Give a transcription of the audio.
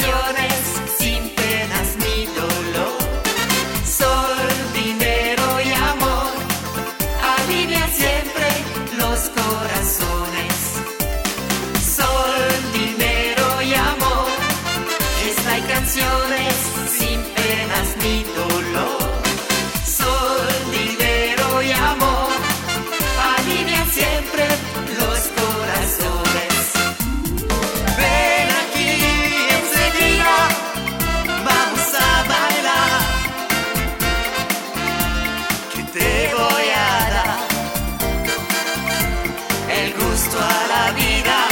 canciones sin penas ni dolor. Sol, dinero y amor alivian siempre los corazones. Sol, dinero y amor, esta hay canciones sin penas ni dolor. Sol, dinero y amor alivian siempre los corazones. Ven aquí enseguida, vamos a bailar, que te voy a dar el gusto a la vida.